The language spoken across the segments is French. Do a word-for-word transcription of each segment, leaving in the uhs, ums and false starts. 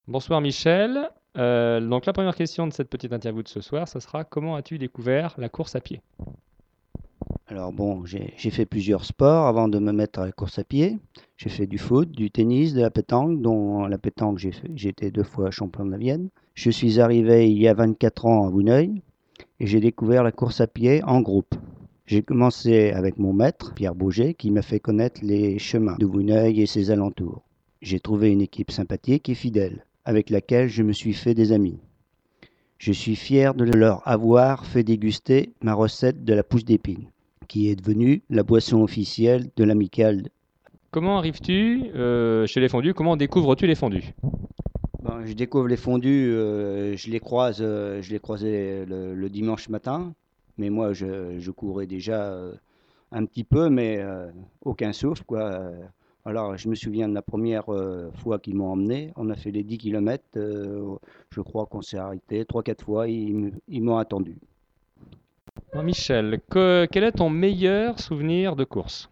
Bonsoir Michel. Euh, donc la première question de cette petite interview de ce soir, ce sera comment as-tu découvert la course à pied? Alors bon, j'ai j'ai fait plusieurs sports avant de me mettre à la course à pied. J'ai fait du foot, du tennis, de la pétanque, dont la pétanque, j'ai fait- j'ai été deux fois champion de la Vienne. Je suis arrivé il y a vingt-quatre ans à Vouneuil et j'ai découvert la course à pied en groupe. J'ai commencé avec mon maître, Pierre Bauger, qui m'a fait connaître les chemins de Vouneuil et ses alentours. J'ai trouvé une équipe sympathique et fidèle, avec laquelle je me suis fait des amis. Je suis fier de leur avoir fait déguster ma recette de la pousse d'épine, qui est devenue la boisson officielle de l'amicale. Comment arrives-tu euh, chez les fondus? Comment découvres-tu les fondus? Ben, je découvre les fondus, euh, je les croise, euh, je les croisais le, le dimanche matin, mais moi je, je courais déjà euh, un petit peu, mais euh, aucun souffle quoi. Euh, Alors je me souviens de la première euh, fois qu'ils m'ont emmené, on a fait les dix kilomètres, euh, je crois qu'on s'est arrêté trois quatre fois, ils, m- ils m'ont attendu. Alors, Michel, que- quel est ton meilleur souvenir de course?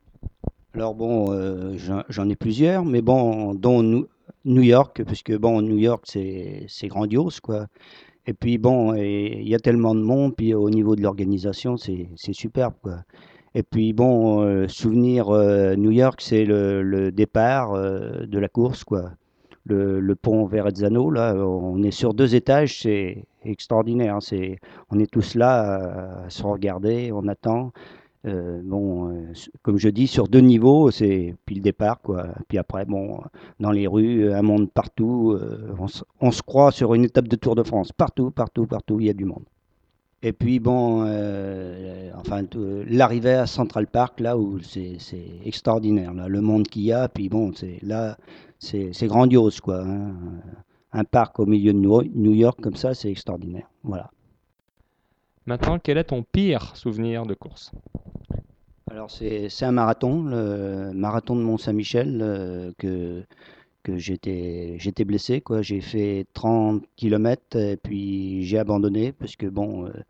Alors bon, euh, j'en j'en ai plusieurs, mais bon, dont New New York, parce que bon, New York, c'est c'est grandiose, quoi. Et puis bon, et il y a tellement de monde, puis au niveau de l'organisation, c'est c'est superbe, quoi. Et puis bon, euh, souvenir euh, New York, c'est le, le départ euh, de la course, quoi. Le, le pont Verrazzano, là, on est sur deux étages, c'est extraordinaire, hein. C'est, on est tous là à, à se regarder, on attend. Euh, bon, euh, comme je dis, sur deux niveaux, c'est puis le départ, quoi. Puis après, bon, dans les rues, un monde partout. Euh, on, se, on se croit sur une étape de Tour de France. Partout, partout, partout, il y a du monde. Et puis bon, euh, enfin, tout- l'arrivée à Central Park, là où c'est c'est extraordinaire, là, le monde qu'il y a. Puis bon, c'est là, c'est c'est grandiose, quoi, hein. Un parc au milieu de New New York comme ça, c'est extraordinaire. Voilà. Maintenant, quel est ton pire souvenir de course? Alors c'est c'est un marathon, le marathon de Mont-Saint-Michel, euh, que que j'étais j'étais blessé quoi. J'ai fait trente kilomètres et puis j'ai abandonné parce que bon, euh,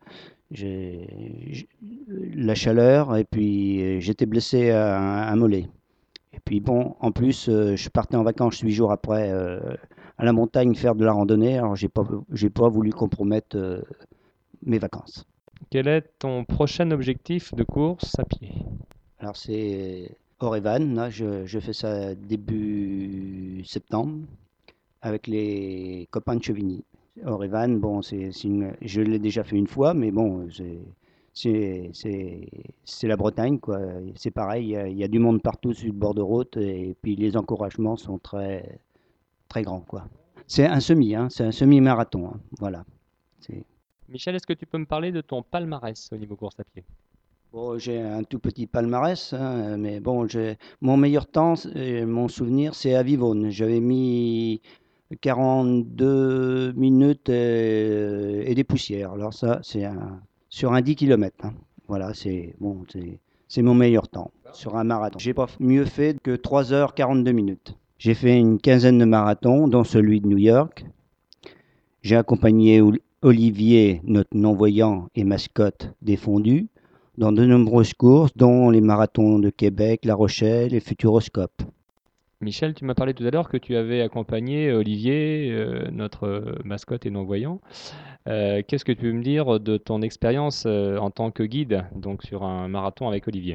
j'ai j'ai- la chaleur et puis euh, j'étais blessé à un, un mollet. Et puis bon, en plus, euh, je partais en vacances huit jours après euh, à la montagne faire de la randonnée. Alors j'ai pas j'ai pas voulu compromettre euh, mes vacances. Quel est ton prochain objectif de course à pied? Alors c'est Orevan, là je, je fais ça début septembre avec les copains de Chevigny. Orevan, bon, c'est, c'est une- je l'ai déjà fait une fois, mais bon, c'est, c'est, c'est, c'est la Bretagne, quoi. C'est pareil, il y, a, il y a du monde partout sur le bord de route, et puis les encouragements sont très, très grands, quoi. C'est un semi, hein, c'est un semi-marathon, hein, voilà. C'est, Michel, est-ce que tu peux me parler de ton palmarès au niveau course à pied? bon, j'ai un tout petit palmarès, hein, mais bon, j'ai, mon meilleur temps, c'est- mon souvenir, c'est à Vivonne. J'avais mis quarante-deux minutes et, et des poussières. Alors ça, c'est un, sur un dix kilomètres. Voilà, c'est bon, c'est c'est mon meilleur temps sur un marathon. J'ai pas mieux fait que trois heures quarante-deux minutes. J'ai fait une quinzaine de marathons, dont celui de New York. J'ai accompagné Olivier, notre non-voyant et mascotte des fondus, dans de nombreuses courses, dont les marathons de Québec, La Rochelle et Futuroscope. Michel, tu m'as parlé tout à l'heure que tu avais accompagné Olivier, euh, notre euh, mascotte et non-voyant. Euh, qu'est-ce que tu peux me dire de ton expérience euh, en tant que guide, donc sur un marathon avec Olivier?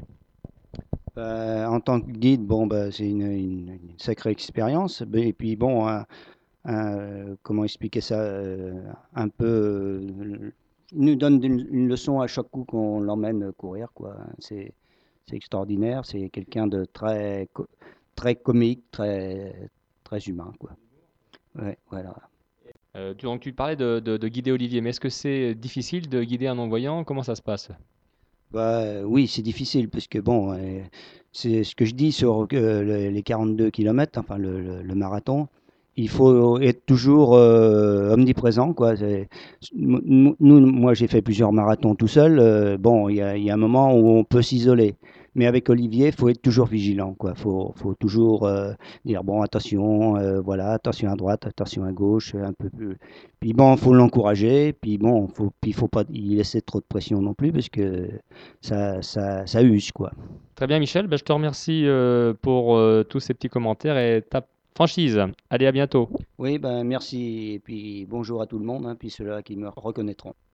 Euh, en tant que guide, bon, bah, c'est une, une- une sacrée expérience. Et puis bon, un- un- comment expliquer ça euh, un peu, euh, il nous donne une, une leçon à chaque coup qu'on l'emmène courir, quoi. C'est c'est extraordinaire. C'est quelqu'un de très, co- très comique, très, très humain, quoi. Ouais, voilà. Euh, tu, donc tu parlais de, de- de guider Olivier, mais est-ce que c'est difficile de guider un non-voyant? Comment ça se passe? Bah, euh, oui, c'est difficile parce que bon, euh, c'est ce que je dis sur euh, le- les quarante-deux kilomètres, enfin le, le- le marathon. Il faut être toujours euh, omniprésent, quoi. C'est- m- m- Nous, moi, j'ai fait plusieurs marathons tout seul. Euh, bon, il y a, il y a un moment où on peut s'isoler, mais avec Olivier, il faut être toujours vigilant, quoi. Faut, faut toujours euh, dire bon, attention, euh, voilà, attention à droite, attention à gauche, un peu plus. Puis bon, faut l'encourager. Puis bon, faut, puis faut pas y laisser trop de pression non plus parce que ça, ça, ça use, quoi. Très bien, Michel. Ben, je te remercie euh, pour euh, tous ces petits commentaires et tape franchise. Allez, à bientôt. Oui, ben merci et puis bonjour à tout le monde, hein, puis ceux-là qui me reconnaîtront.